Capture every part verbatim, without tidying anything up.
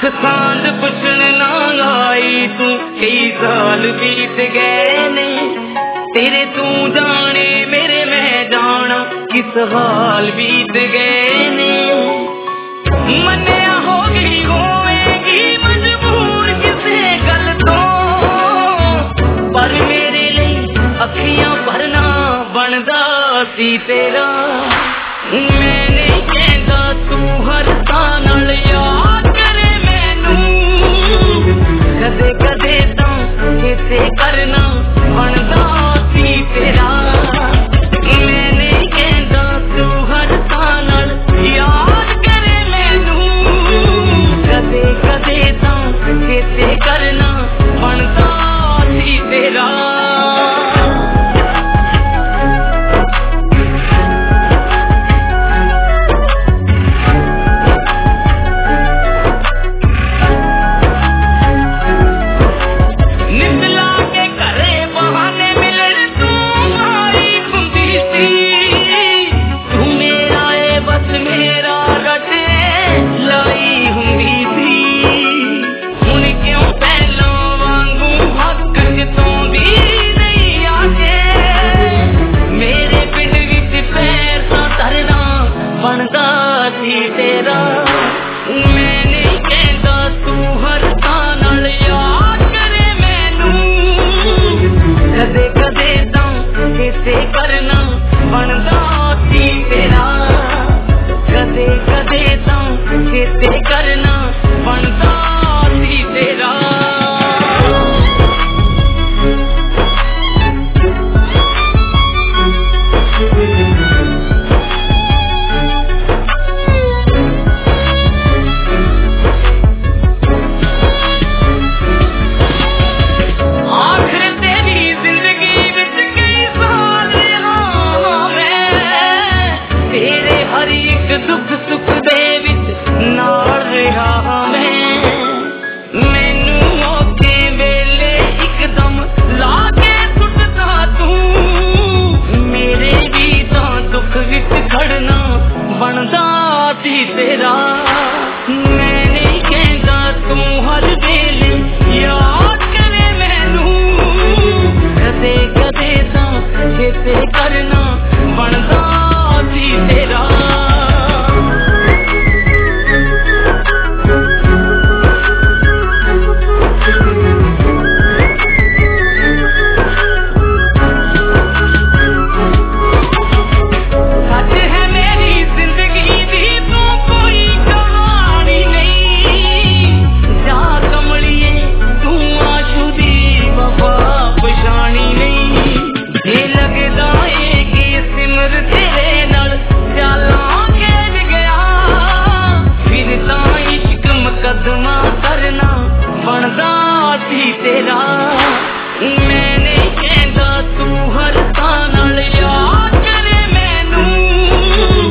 दुख सांझ पुछन ना आई तू, कई साल बीत गए नहीं तेरे, तू जाने मेरे मैं जाना किस हाल बीत गए नहीं। मन्निया हो गई होएगी मजबूर किसे गल तो, पर मेरे लिए अखियां भरना बनदा सी तेरा। मैं नहीं कहता तू हर तां नाल याद करे मैनू, कदे कदे तां किसे करना बनदा सी तेरा। मैं नहीं कहता तू हर तां नाल याद करे मैनू, कदे कदे तां किसे करना बनदा सी तेरा।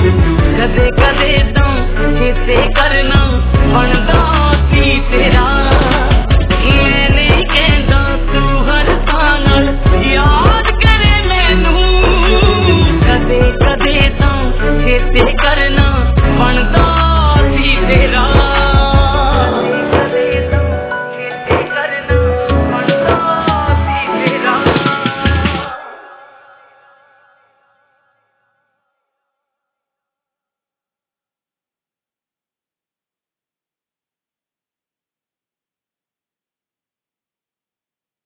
कदे कदे तां किसे करना बनदा सी तेरा।